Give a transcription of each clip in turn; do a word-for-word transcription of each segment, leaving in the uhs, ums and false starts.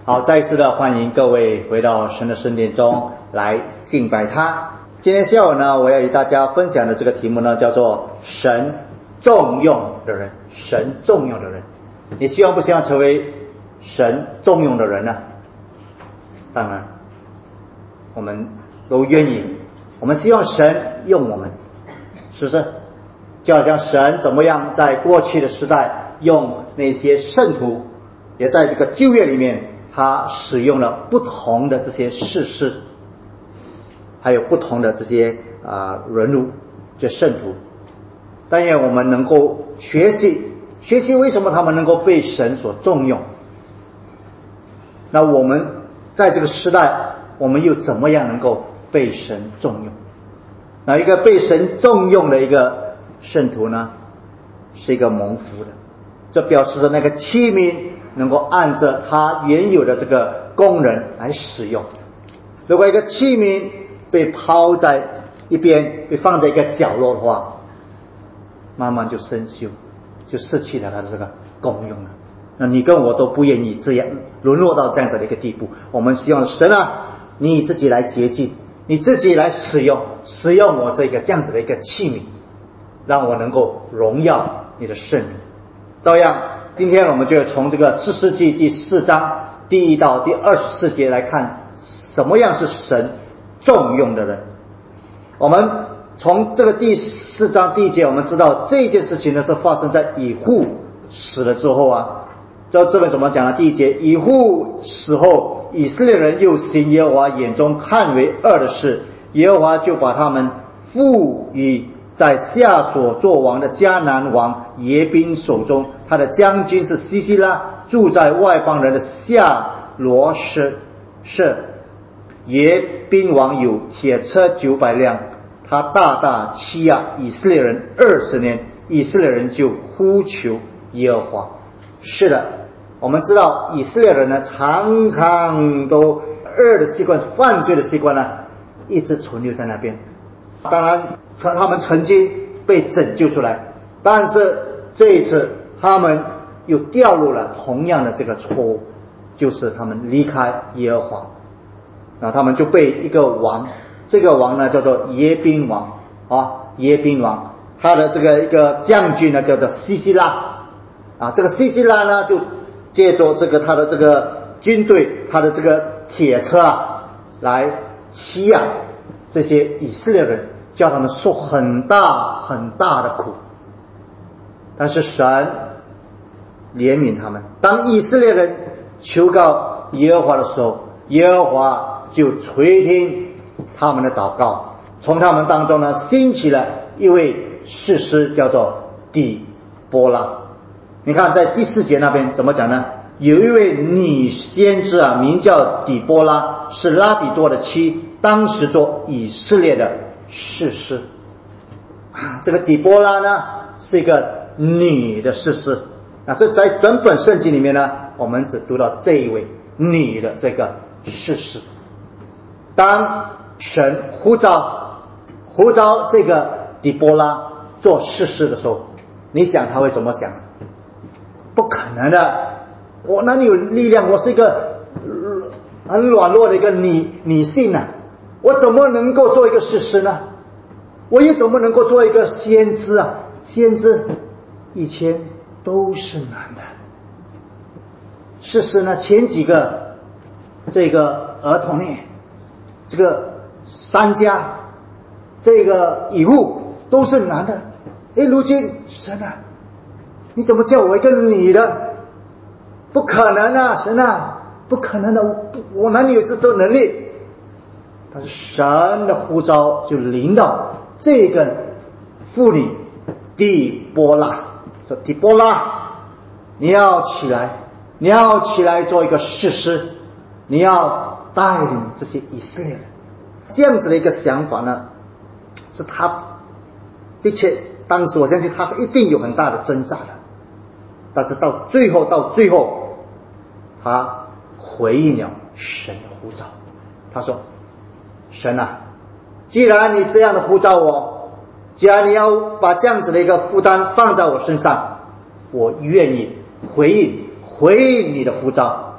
好，再一次的欢迎各位回到神的圣殿中来敬拜他。今天下午呢，我要与大家分享的这个题目呢，叫做神重用的人。神重用的人，你希望不希望成为神重用的人呢？当然，我们都愿意。我们希望神用我们，是不是？就好像神怎么样在过去的时代用那些圣徒，也在这个旧约里面，他使用了不同的这些士师，还有不同的这些啊、呃、人物，这圣徒。但愿我们能够学习，学习为什么他们能够被神所重用。那我们在这个时代，我们又怎么样能够被神重用？那一个被神重用的一个圣徒呢，是一个蒙福的，这表示着那个器皿能够按着他原有的这个功能来使用。如果一个器皿被抛在一边，被放在一个角落的话，慢慢就生锈，就失去了它的这个功用了。那你跟我都不愿意这样沦落到这样子的一个地步。我们希望神啊，你自己来洁净，你自己来使用，使用我这个这样子的一个器皿，让我能够荣耀你的圣名。照样，今天我们就从这个士师记第四章第一到第二十四节来看，什么样是神重用的人。我们从这个第四章第一节，我们知道这件事情呢是发生在以户死了之后啊。这这边怎么讲呢？第一节，以户死后，以色列人又行耶和华眼中看为恶的事，耶和华就把他们赋予在夏所作王的迦南王耶宾手中。他的将军是西西拉，住在外邦人的夏罗士舍。耶宾王有铁车九百辆，他大大欺压以色列人二十年，以色列人就呼求耶和华。是的，我们知道以色列人呢，常常都恶的习惯、犯罪的习惯呢，一直存留在那边。当然，他们曾经被拯救出来，但是这一次他们又掉入了同样的这个错误，就是他们离开耶和华，然后他们就被一个王，这个王呢叫做耶宾王啊，耶宾王，他的这个一个将军呢叫做西西拉。啊，这个西西拉呢，就借着这个他的这个军队，他的这个铁车啊，来欺压这些以色列人，叫他们受很大很大的苦。但是神怜悯他们，当以色列人求告耶和华的时候，耶和华就垂听他们的祷告，从他们当中呢兴起了一位士师，叫做底波拉。你看在第四节那边怎么讲呢？有一位女先知啊，名叫底波拉，是拉比多的妻，当时做以色列的士师。这个底波拉呢是一个女的士师。那这在整本圣经里面呢，我们只读到这一位女的这个士师。当神呼召呼召这个底波拉做士师的时候，你想他会怎么想？不可能的，我哪里有力量？我是一个很软弱的一个女女性啊，我怎么能够做一个士师呢？我又怎么能够做一个先知啊？先知以前都是男的，士师呢，前几个这个儿童呢，这个三家，这个以户都是男的。诶，如今神啊，你怎么叫我一个女的？不可能啊，神啊，不可能的，我我哪里有这种能力？但是神的呼召就临到这个妇女底波拉，说底波拉，你要起来，你要起来做一个士师，你要带领这些以色列人。这样子的一个想法呢，是他的确当时我相信他一定有很大的挣扎的。但是到最后，到最后，他回应了神的呼召。他说：“神啊，既然你这样的呼召我，既然你要把这样子的一个负担放在我身上，我愿意回应回应你的呼召，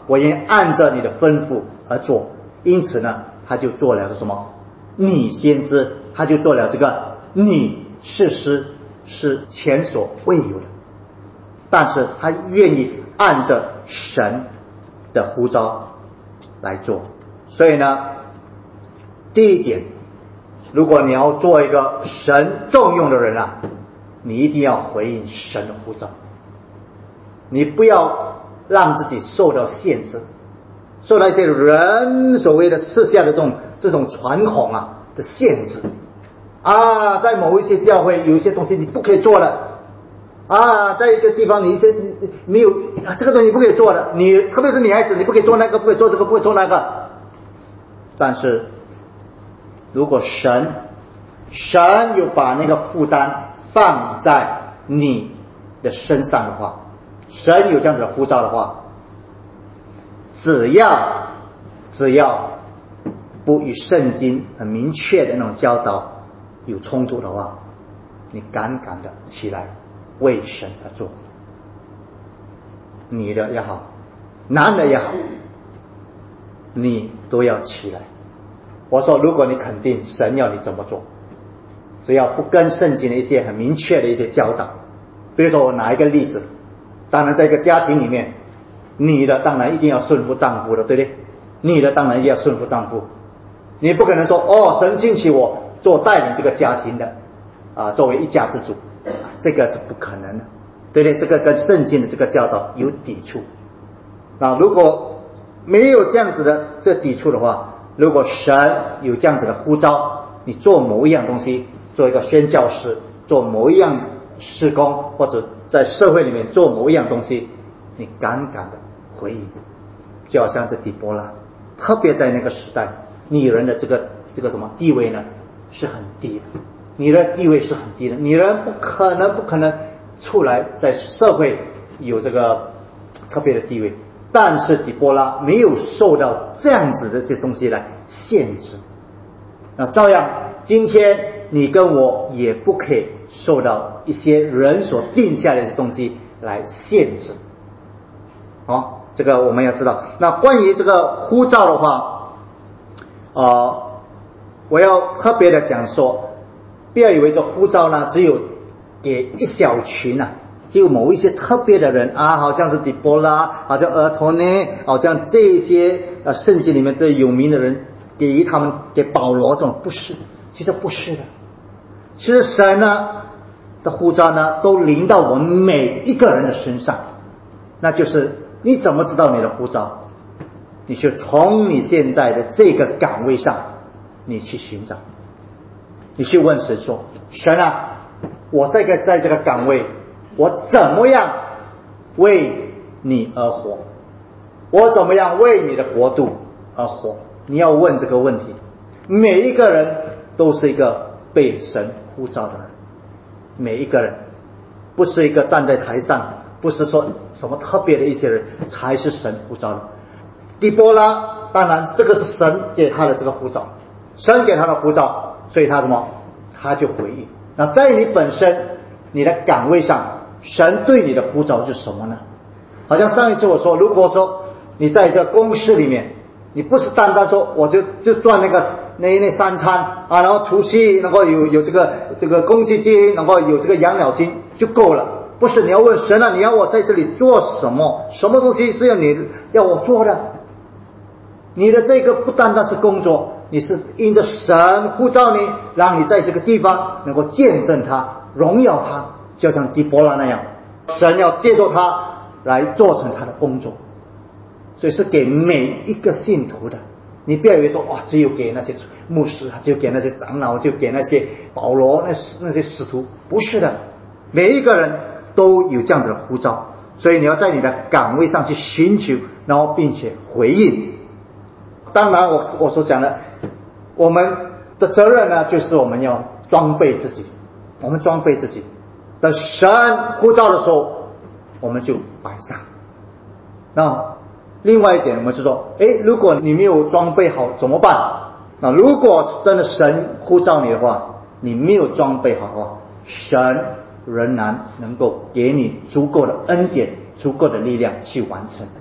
我愿按着你的吩咐而做。因此呢，他就做了什么？你先知，他就做了这个你士师，是前所未有的。但是他愿意按着神的呼召来做。所以呢，第一点，如果你要做一个神重用的人啊，你一定要回应神的呼召，你不要让自己受到限制，受到一些人所谓的世下的这种这种传统啊的限制啊，在某一些教会有一些东西你不可以做的啊，在一个地方你一些没有啊，这个东西不可以做的，你特别是女孩子，你不可以做那个，不可以做这个，不可以做那个。但是如果神神有把那个负担放在你的身上的话，神有这样子的呼召的话，只要只要不与圣经很明确的那种教导有冲突的话，你敢敢的起来为神而做，女的也好，男的也好，你都要起来。我说如果你肯定神要你怎么做，只要不跟圣经的一些很明确的一些教导，比如说我拿一个例子，当然在一个家庭里面，女的当然一定要顺服丈夫的，对不对？女的当然也要顺服丈夫，你不可能说哦，神兴起我做带领这个家庭的啊，作为一家之主，这个是不可能的，对不对？这个跟圣经的这个教导有抵触。那如果没有这样子的这抵触的话，如果神有这样子的呼召，你做某一样东西，做一个宣教士，做某一样事工，或者在社会里面做某一样东西，你敢敢的回应。就好像这底波拉，特别在那个时代，女人的这个这个什么地位呢是很低的，女人地位是很低的，女人不可能不可能出来在社会有这个特别的地位。但是底波拉没有受到这样子的这些东西来限制，那照样今天你跟我也不可以受到一些人所定下的一些东西来限制。好，这个我们要知道。那关于这个呼召的话，呃，我要特别的讲说，不要以为这呼召呢只有给一小群啊，就某一些特别的人啊，好像是底波拉，好像俄陀呢，好像这些呃圣经里面的有名的人，给予他们给保罗这种，不是，其实不是的。其实神呢的呼召呢，都临到我们每一个人的身上。那就是你怎么知道你的呼召？你就从你现在的这个岗位上，你去寻找，你去问神说：神啊，我这个在这个岗位，我怎么样为你而活？我怎么样为你的国度而活？你要问这个问题。每一个人都是一个被神呼召的人，每一个人不是一个站在台上，不是说什么特别的一些人才是神呼召的。底波拉当然这个是神给他的这个呼召，神给他的呼召，所以他什么？他就回应。那在你本身你的岗位上，神对你的呼召是什么呢？好像上一次我说，如果说你在这公司里面，你不是单单说我就就赚那个那那三餐啊，然后除夕能够有有这个这个公积金，能够有这个养老金就够了。不是，你要问神啊，你要我在这里做什么？什么东西是要你要我做的？你的这个不单单是工作，你是因着神呼召你，让你在这个地方能够见证他，荣耀他，就像底波拉那样，神要借助他来做成他的工作。所以是给每一个信徒的。你不要以为说哇，只有给那些牧师，就给那些长老，就给那些保罗那那些使徒，不是的，每一个人都有这样子的呼召。所以你要在你的岗位上去寻求，然后并且回应。当然我我所讲的，我们的责任呢，就是我们要装备自己，我们装备自己，等神呼召的时候我们就摆上。那另外一点我们就说，诶，如果你没有装备好怎么办？那如果真的神呼召你的话，你没有装备好的话，神仍然能够给你足够的恩典，足够的力量去完成。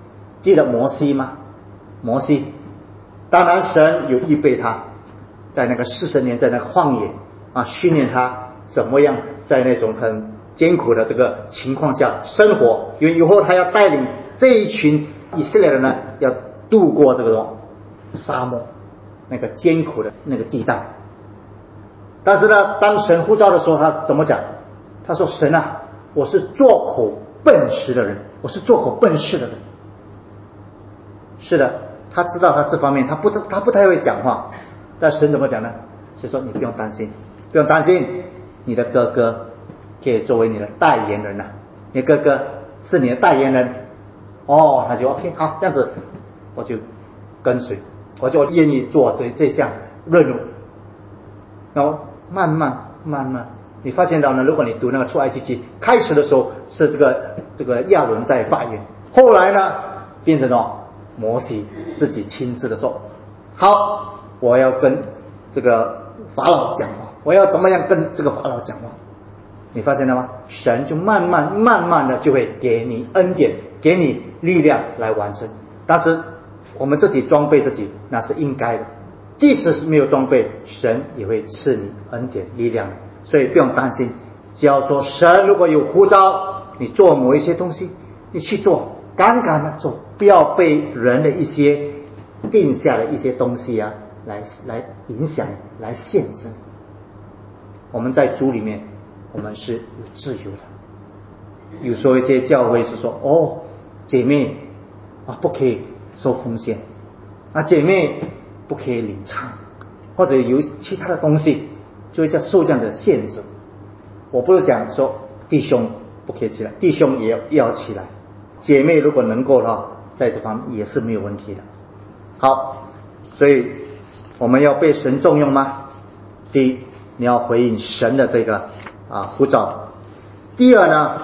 记得摩西吗？摩西，当然神有预备他，在那个四十年在那个旷野啊，训练他怎么样在那种很艰苦的这个情况下生活，因为以后他要带领这一群以色列人呢，要渡过这个沙漠那个艰苦的那个地带。但是呢，当神呼召的时候，他怎么讲？他说：神啊，我是做口笨食的人，我是做口笨事的人。是的，他知道他这方面他不他不太会讲话，但神怎么讲呢？就说你不用担心，不用担心，你的哥哥可以作为你的代言人啊，你的哥哥是你的代言人。哦，他就 OK 好，这样子我就跟随，我就愿意做这这项任务。然后慢慢慢慢，你发现到呢，如果你读那个出埃及记，开始的时候是这个这个亚伦在发言，后来呢变成了摩西自己亲自的说：好，我要跟这个法老讲话，我要怎么样跟这个法老讲话。你发现了吗？神就慢慢慢慢的就会给你恩典，给你力量来完成。但是我们自己装备自己，那是应该的，即使是没有装备，神也会赐你恩典力量，所以不用担心。只要说神如果有呼召你做某一些东西，你去做，敢敢的做，不要被人的一些定下的一些东西啊来来影响，来限制。我们在主里面我们是有自由的。有时候一些教会是说，哦，姐妹啊不可以收奉献啊，姐妹不可以领唱，或者有其他的东西，就会叫受这样的限制。我不是讲说弟兄不可以起来，弟兄也要要起来，姐妹如果能够的话，在这方面也是没有问题的。好，所以我们要被神重用吗？第一，你要回应神的这个啊呼召。第二呢，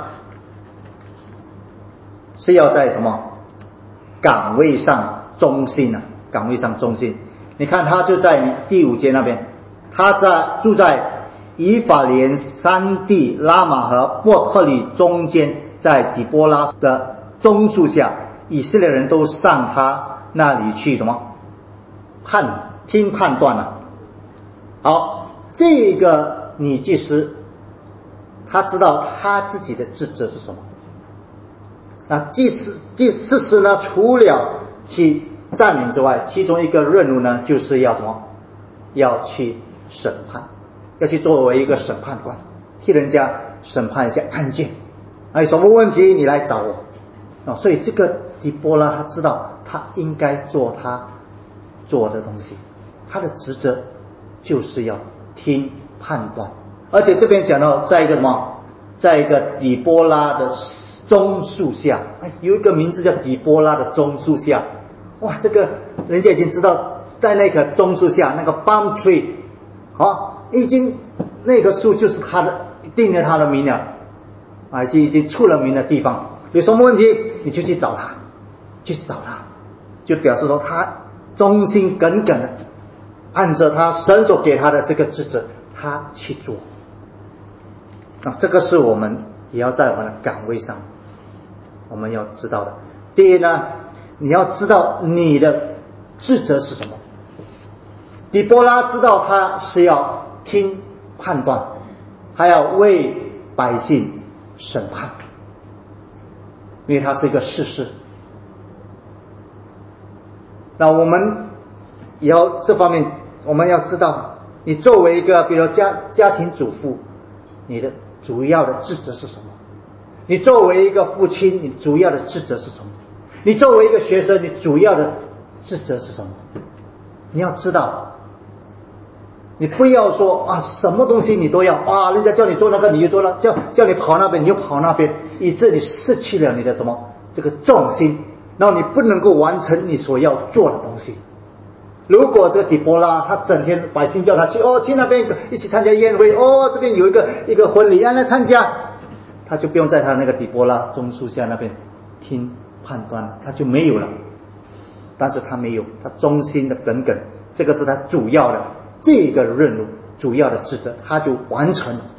是要在什么岗位上忠心啊，岗位上忠心。你看他就在第五节那边，他在住在以法莲山地拉玛和莫特里中间，在底波拉的棕树下，以色列人都上他那里去什么判听判断了、啊。好，这个女祭司他知道他自己的职责是什么。那祭司祭司司呢，除了去占领之外，其中一个任务呢，就是要什么？要去审判，要去作为一个审判官，替人家审判一些案件。哎，什么问题你来找我啊？所以这个底波拉他知道他应该做他做的东西，他的职责就是要听判断。而且这边讲到，在一个什么，在一个底波拉的棕树下，哎，有一个名字叫底波拉的棕树下。哇，这个人家已经知道，在那棵棕树下，那个 palm tree， 啊，已经那棵树就是他的，定了他的名了，啊，已经已经出了名的地方。有什么问题，你就去找他，去找他，就表示说他忠心耿耿的按着他神所给他的这个职责，他去做。啊，这个是我们也要在我们的岗位上，我们要知道的。第一呢，你要知道你的职责是什么。底波拉知道他是要听判断，他要为百姓审判，因为他是一个士师。那我们也要这方面，我们要知道，你作为一个比如家家庭主妇，你的主要的职责是什么？你作为一个父亲，你主要的职责是什么？你作为一个学生，你主要的职责是什么？你要知道，你不要说啊，什么东西你都要啊，人家叫你做那个你就做了，叫叫你跑那边你就跑那边，以致你失去了你的什么这个重心，然后你不能够完成你所要做的东西。如果这个底波拉他整天百姓叫他去哦，去那边一起参加宴会，哦，这边有一个一个婚礼让他参加，他就不用在他那个底波拉棕树下那边听判断了，他就没有了。但是他没有，他忠心的耿耿，这个是他主要的这个任务，主要的职责，他就完成了。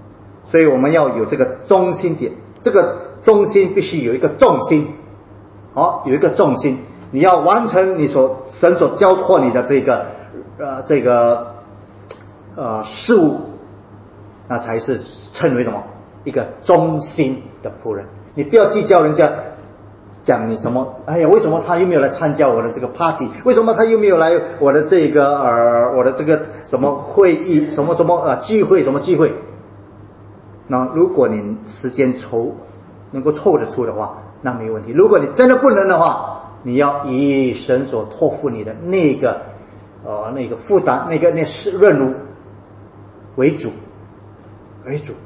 所以我们要有这个忠心点，这个忠心必须有一个重心， 好，有一个重心，你要完成你所神所交托你的这个呃这个呃事物，那才是称为什么？一个忠心的仆人。你不要计较人家讲你什么，哎呀，为什么他又没有来参加我的这个 party？ 为什么他又没有来我的这个呃我的这个什么会议，什么什么呃聚会，什么聚会？那如果你时间凑能够凑得出的话，那没问题。如果你真的不能的话，你要以神所托付你的那个呃那个负担，那个那是任务为主为主。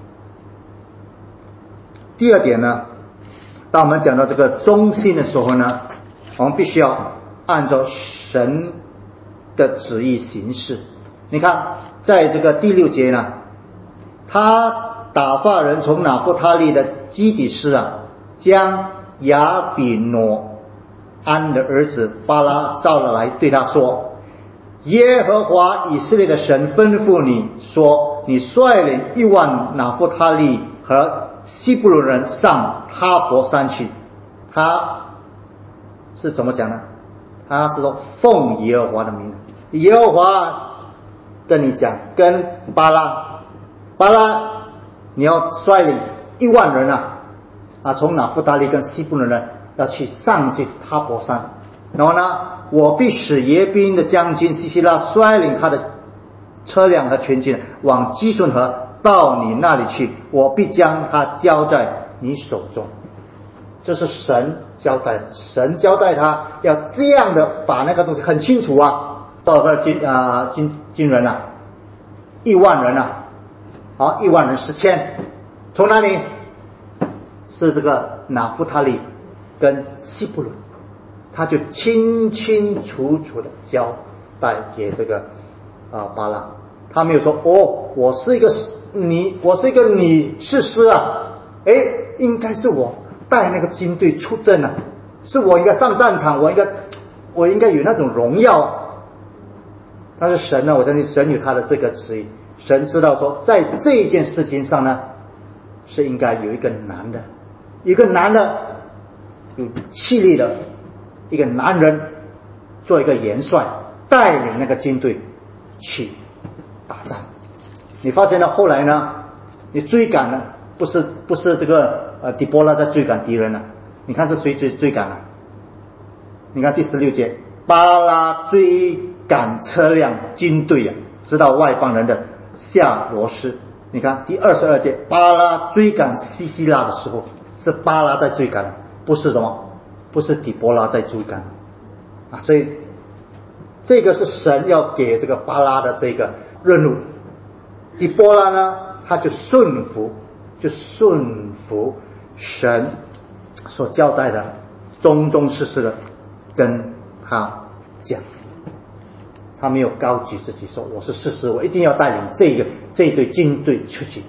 第二点呢，当我们讲到这个忠心的时候呢，我们必须要按照神的旨意行事。你看在这个第六节呢，他打发人从拿弗他利的基底斯啊，将亚比挪安的儿子巴拉召了来，对他说，耶和华以色列的神吩咐你说，你率领一万拿弗他利和西布伦人上哈伯山去。他是怎么讲呢？他是说奉耶和华的名，耶和华跟你讲，跟巴拉巴拉你要率领一万人啊啊，从拿弗他利跟西布伦人要去上去哈伯山。然后呢，我必使耶宾的将军西西拉率领他的车辆和全军往基顺河到你那里去，我必将他交在你手中。这是神交代，神交代他要这样的把那个东西很清楚啊，多少个军啊军军人啊，一万人啊，好，一万人十千，从哪里？是这个拿弗他利跟西布伦，他就清清楚楚的交代给这个啊巴拉。他没有说哦，我是一个你，我是一个女士师啊，哎，应该是我带那个军队出征啊，是我应该上战场，我应该我应该有那种荣耀啊。但是神呢，我相信神有他的这个旨意，神知道说在这件事情上呢，是应该有一个男的，一个男的有气力的一个男人做一个元帅，带领那个军队去打仗。你发现了后来呢，你追赶了，不是不是这个呃底波拉在追赶敌人了，你看是谁追追赶了？你看第十六节，巴拉追赶车辆军队啊，直到外邦人的夏罗斯。你看第二十二节，巴拉追赶西西拉的时候，是巴拉在追赶，不是什么，不是底波拉在追赶啊。所以这个是神要给这个巴拉的这个任务。底波拉呢，他就顺服，就顺服神所交代的，忠忠实实的跟他讲。他没有高举自己说我是士师，我一定要带领这个这一队军队出去。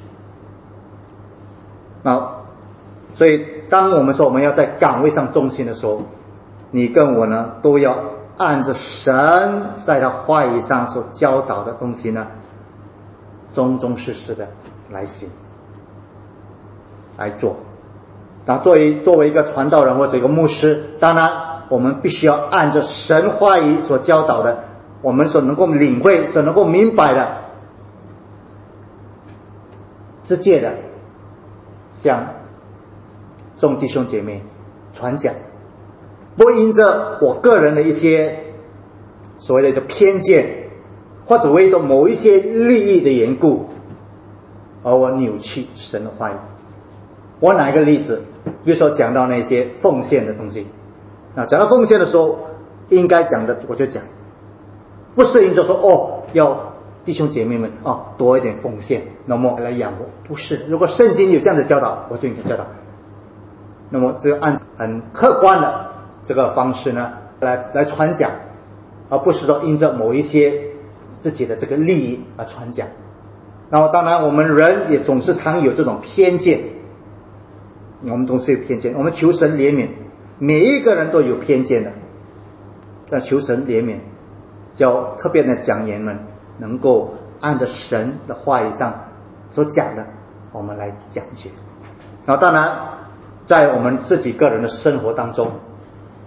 那所以当我们说我们要在岗位上忠心的时候，你跟我呢都要按着神在他话语上所教导的东西呢，忠忠实实的来行来做。那作为作为一个传道人或者一个牧师，当然我们必须要按着神话语所教导的，我们所能够领会、所能够明白的，直接的向众弟兄姐妹传讲，不因着我个人的一些所谓的一偏见，或者为着某一些利益的缘故，而我扭曲神的话语。我拿一个例子，比如说讲到那些奉献的东西，啊，讲到奉献的时候，应该讲的我就讲，不是因着说哦要弟兄姐妹们哦多一点奉献，那么来养活，不是。如果圣经有这样的教导，我就应该教导。那么只有按很客观的这个方式呢来来传讲，而不是说因着某一些自己的这个利益而传讲。然后当然我们人也总是常有这种偏见，我们总是有偏见，我们求神怜悯，每一个人都有偏见的，但求神怜悯，叫特别的讲员们能够按着神的话语上所讲的我们来讲解。然后当然在我们自己个人的生活当中，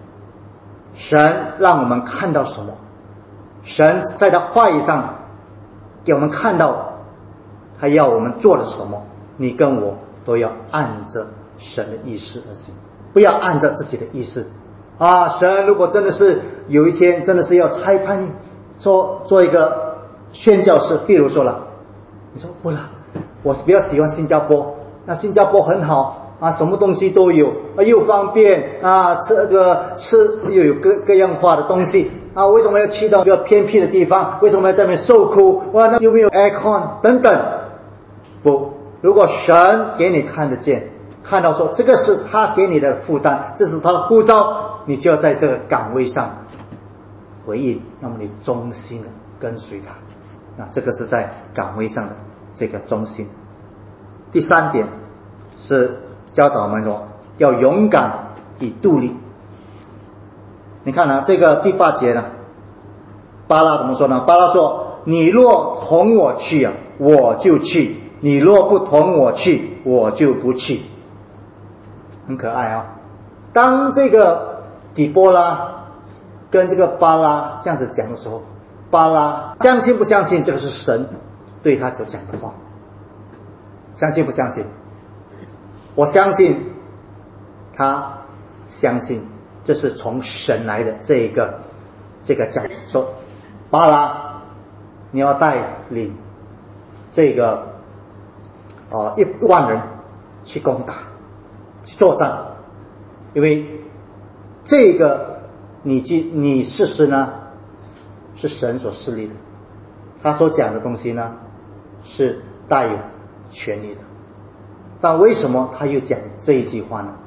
神让我们看到什么？神在他话语上给我们看到他要我们做的是什么，你跟我都要按着神的意思而行，不要按照自己的意思啊！神如果真的是有一天真的是要差派你做做一个宣教士，比如说了，你说不了，我比较喜欢新加坡，那新加坡很好啊，什么东西都有啊，又方便啊，吃那个吃又有各各样化的东西啊，为什么要去到一个偏僻的地方？为什么要在那边受苦？哇，那又没有 aircon 等等。不，如果神给你看得见，看到说这个是他给你的负担，这是他的呼召，你就要在这个岗位上回应，那么你忠心的跟随他啊，这个是在岗位上的这个忠心。第三点是教导我们说要勇敢以度力。你看啊，这个第八节呢，巴拉怎么说呢？巴拉说：“你若同我去啊，我就去；你若不同我去，我就不去。”很可爱啊！当这个底波拉跟这个巴拉这样子讲的时候，巴拉相信不相信这个是神对他所讲的话？相信不相信？我相信他相信这是从神来的这个这个讲说，巴拉你要带领这个呃一万人去攻打去作战，因为这个你你事实呢是神所施力的，他所讲的东西呢是带有权利的。但为什么他又讲这一句话呢？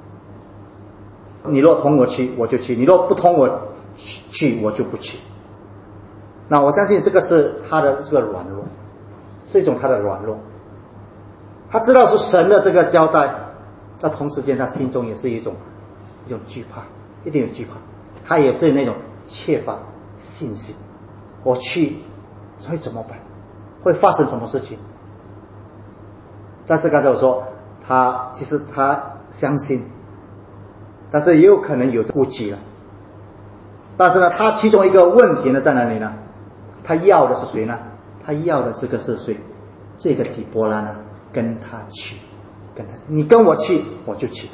你若同我去，我就去；你若不同我去，我就不去。那我相信这个是他的这个软弱，是一种他的软弱。他知道是神的这个交代，但同时间他心中也是一种一种惧怕，一定有惧怕。他也是那种缺乏信心。我去会怎么办？会发生什么事情？但是刚才我说他其实他相信，但是也有可能有顾忌了。但是呢，他其中一个问题呢在哪里呢？他要的是谁呢？他要的这个是谁？这个底波拉呢跟他去，跟他你跟我去我就去，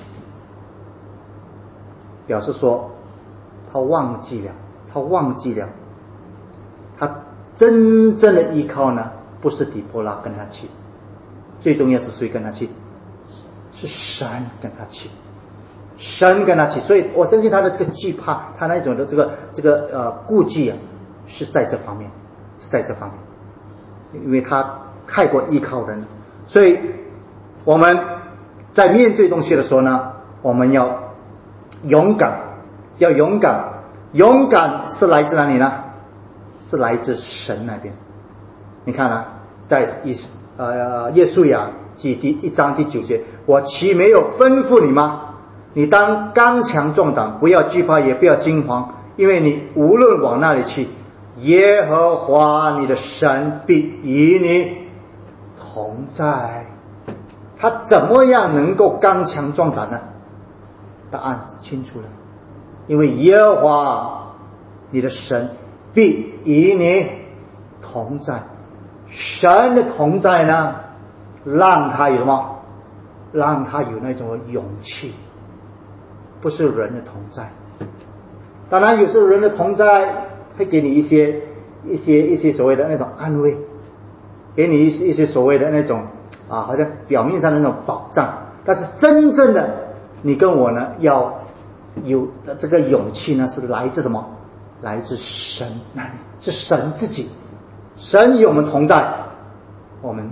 表示说他忘记了，他忘记了他真正的依靠呢不是底波拉跟他去，最重要是谁跟他去？是神跟他去，神跟他去。所以我相信他的这个惧怕，他那种的这个这个呃顾忌啊，是在这方面，是在这方面，因为他太过依靠人。所以我们在面对东西的时候呢，我们要勇敢，要勇敢。勇敢是来自哪里呢？是来自神那边。你看啊，在以呃耶稣亚记第一章第九节，我岂没有吩咐你吗？你当刚强壮胆，不要惧怕，也不要惊慌，因为你无论往哪里去，耶和华你的神必与你同在。他怎么样能够刚强壮胆呢？答案清楚了，因为耶和华你的神必与你同在。神的同在呢，让他有什么？让他有那种勇气，不是人的同在。当然有时候人的同在会给你一些一些一些所谓的那种安慰，给你一些一些所谓的那种啊，好像表面上的那种保障。但是真正的你跟我呢，要有的这个勇气呢，是来自什么？来自神那里，是神自己。神与我们同在，我们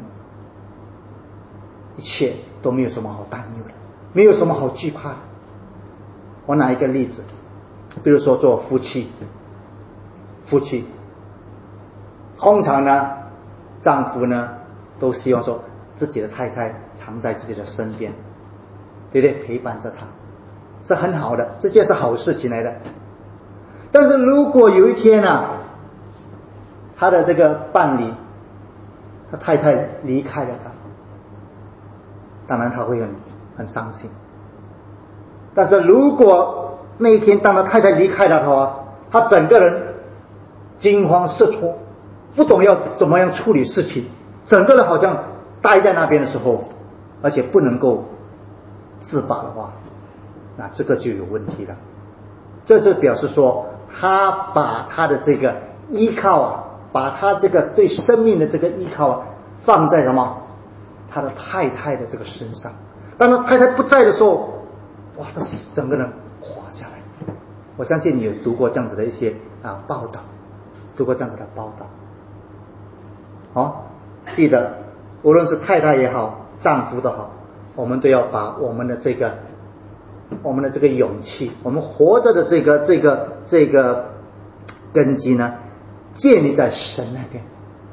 一切都没有什么好担忧的，没有什么好惧怕的。我拿一个例子，比如说做夫妻，夫妻通常呢，丈夫呢都希望说自己的太太常在自己的身边，对不对？陪伴着他是很好的，这件是好事情来的。但是如果有一天啊，他的这个伴侣，他太太离开了他，当然他会很很伤心。但是如果那一天当他太太离开了他，他整个人惊慌失措，不懂要怎么样处理事情，整个人好像待在那边的时候，而且不能够自拔的话，那这个就有问题了。这就表示说，他把他的这个依靠啊，把他这个对生命的这个依靠啊，放在什么？他的太太的这个身上。当他太太不在的时候，哇，他整个人垮下来。我相信你有读过这样子的一些啊报道，读过这样子的报道。好、哦，记得无论是太太也好，丈夫都好，我们都要把我们的这个我们的这个勇气，我们活着的这个这个这个根基呢，建立在神那边。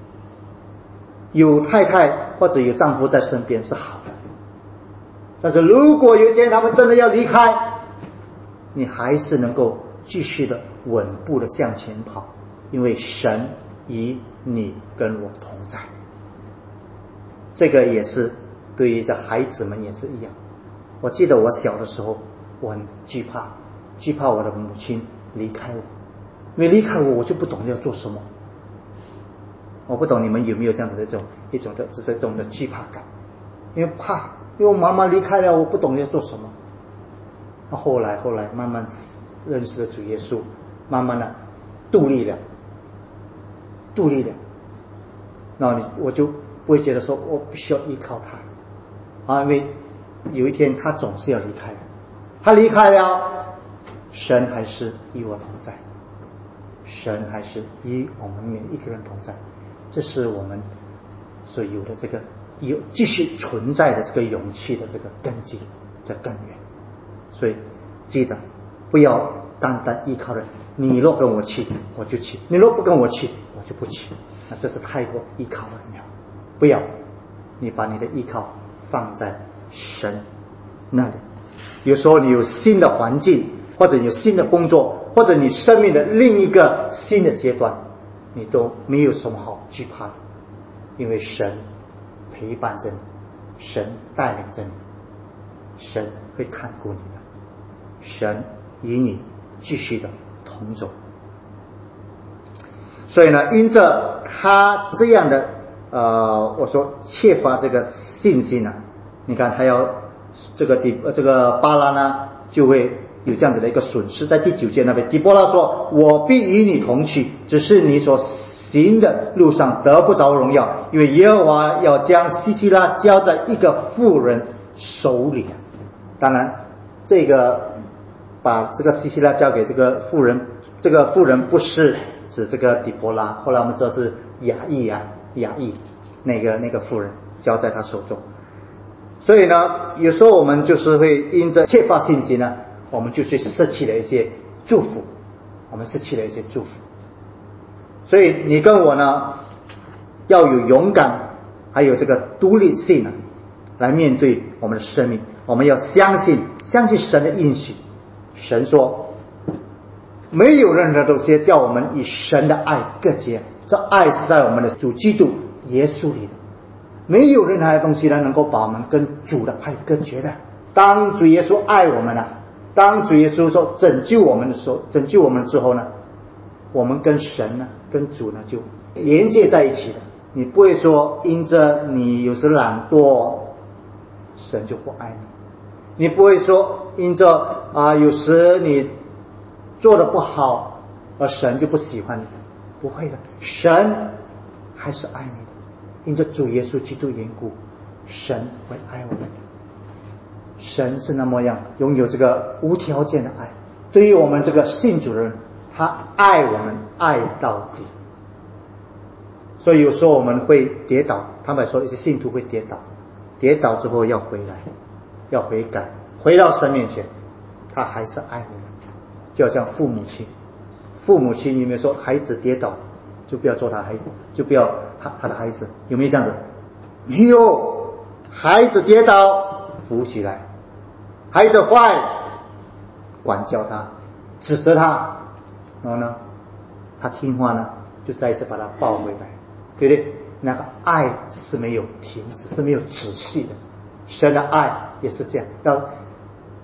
有太太或者有丈夫在身边是好的，但是如果有一天他们真的要离开，你还是能够继续的稳步的向前跑，因为神与你跟我同在。这个也是对于这孩子们也是一样。我记得我小的时候，我很惧怕，惧怕我的母亲离开我，因为离开我，我就不懂要做什么。我不懂你们有没有这样子的这种一种的这种的惧怕感，因为怕，因为我妈妈离开了，我不懂要做什么。那后来后来慢慢认识了主耶稣，慢慢的独立了，独立了，那你我就不会觉得说我必须要依靠他啊，因为有一天他总是要离开的，他离开了，神还是与我同在，神还是与我们每一个人同在。这是我们所有的这个有继续存在的这个勇气的这个根基，这根源。所以记得不要单单依靠人，你若跟我去我就去，你若不跟我去我就不去，那这是太过依靠人了。不要，你把你的依靠放在神那里。有时候你有新的环境，或者有新的工作，或者你生命的另一个新的阶段，你都没有什么好惧怕的，因为神陪伴着你，神带领着你，神会看顾你的，神与你继续的同走。所以呢，因着他这样的呃，我说缺乏这个信心呢、啊，你看他要这个底这个巴拉呢，就会有这样子的一个损失。在第九节那边，底波拉说：“我必与你同去，只是你所行的路上得不着荣耀，因为耶和华要将西西拉交在一个妇人手里。”当然，这个把这个西西拉交给这个妇人，这个妇人不是指这个底波拉，后来我们知道是雅意啊，雅意那个那个妇人交在他手中。所以呢，有时候我们就是会因着缺乏信心呢，我们就去失去了一些祝福，我们失去了一些祝福。所以你跟我呢，要有勇敢，还有这个独立性呢，来面对我们的生命。我们要相信，相信神的应许。神说，没有任何东西叫我们与神的爱隔绝，这爱是在我们的主基督耶稣里的。没有任何的东西呢，能够把我们跟主的爱隔绝的。当主耶稣爱我们了，当主耶稣说拯救我们的时候，拯救我们之后呢，我们跟神呢，跟主呢就连接在一起的。你不会说因着你有时懒惰，神就不爱你；你不会说因着啊、呃、有时你做的不好，而神就不喜欢你。不会的，神还是爱你的。因着主耶稣基督缘故，神会爱我们。神是那么样拥有这个无条件的爱，对于我们这个信主的人，他爱我们爱到底。所以有时候我们会跌倒，坦白说，一些信徒会跌倒，跌倒之后要回来，要悔改，回到神面前，他还是爱你的。就好像父母亲，父母亲有没有说孩子跌倒就不要做他孩子，就不要他他的孩子？有没有这样子？没有。孩子跌倒扶起来，孩子坏管教他，指责他，然后呢他听话呢，就再一次把他抱回来，对不对？那个爱是没有停止，是没有止息的。神的爱也是这样，要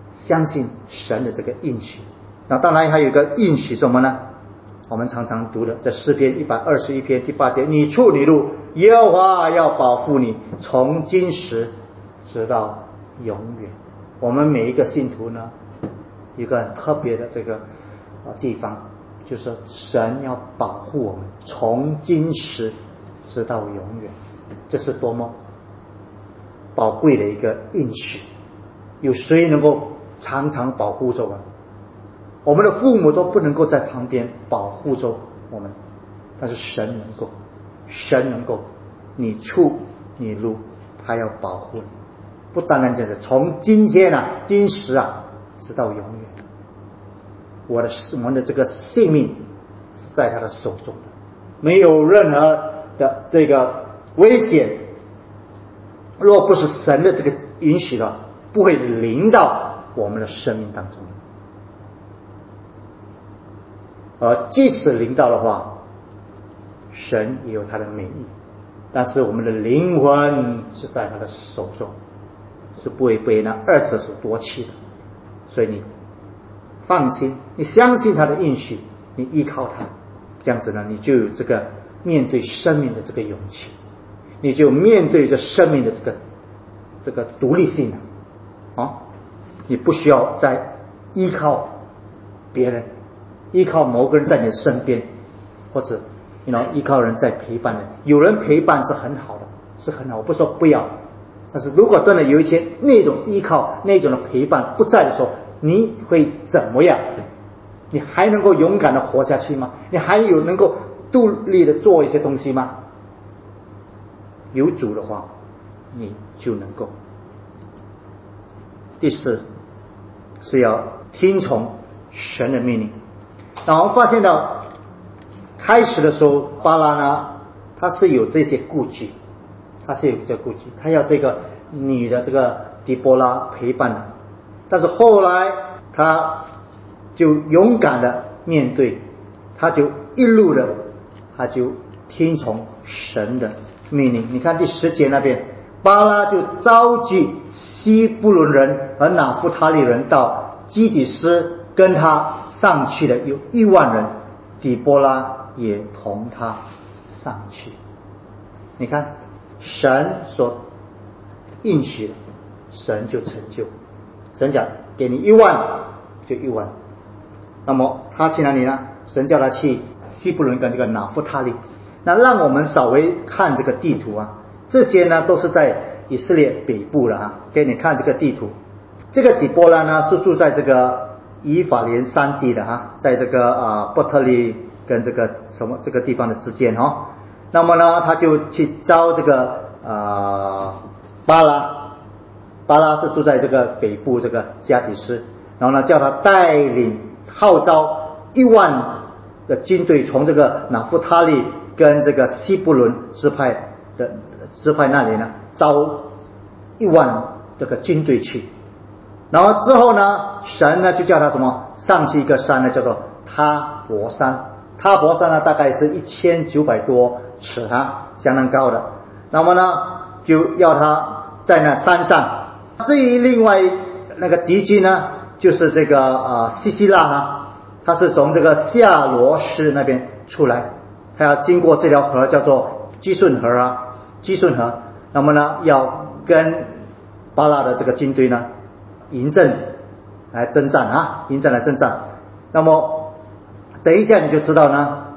相信神的这个应许。那当然还有一个应许什么呢？我们常常读的在诗篇一百二十一篇第八节，你出你入，耶和华要保护你，从今时直到永远。我们每一个信徒呢，一个很特别的这个地方，就是神要保护我们，从今时直到永远。这是多么宝贵的一个应许！有谁能够常常保护着我们？我们的父母都不能够在旁边保护着我们，但是神能够，神能够，你出你入，他要保护你。不单单就是从今天啊，今时啊，直到永远。我的我们的这个性命是在他的手中的，没有任何的这个危险，若不是神的这个允许的，不会临到我们的生命当中。而即使临到的话，神也有他的美意，但是我们的灵魂是在他的手中，是不会被那二者所夺去的。所以你放心，你相信他的应许，你依靠他，这样子呢，你就有这个面对生命的这个勇气，你就面对着生命的这个这个独立性啊、哦！你不需要再依靠别人，依靠某个人在你的身边，或者you know, 依靠人在陪伴的。有人陪伴是很好的，是很好，我不说不要。但是如果真的有一天那种依靠那种的陪伴不在的时候，你会怎么样？你还能够勇敢的活下去吗？你还有能够独立的做一些东西吗？有主的话，你就能够。第四是要听从神的命令。那我们发现到开始的时候，巴拉呢，他是有这些顾忌，他是有这顾忌，他要这个女的这个底波拉陪伴的，但是后来他就勇敢的面对，他就一路的，他就听从神的命令。你看第十节那边，巴拉就召集西布伦人和拿弗他利人到基底斯，跟他上去的有一万人，底波拉也同他上去。你看神所应许的，神就成就。神讲给你一万就一万，那么他去哪里呢？神叫他去西布伦跟这个拿弗他利。那让我们稍微看这个地图啊，这些呢都是在以色列北部了啊。给你看这个地图，这个底波拉呢是住在这个以法莲山地的哈，在这个啊伯特利跟这个什么这个地方的之间哦。那么呢，他就去招这个呃巴拉，巴拉是住在这个北部这个加底斯，然后呢叫他带领号召一万的军队从这个拿弗他利跟这个西布伦支派的支派那里呢招一万这个军队去。然后之后呢，神呢就叫他什么上去一个山呢，叫做他伯山。他伯山呢大概是一千九百多尺啊，相当高的。那么呢就要他在那山上。至于另外那个敌军呢，就是这个呃西西拉哈，他是从这个夏罗斯那边出来，他要经过这条河叫做基顺河啊，基顺河。那么呢要跟巴拉的这个军队呢营阵来征战啊，营阵来征战。那么等一下你就知道呢，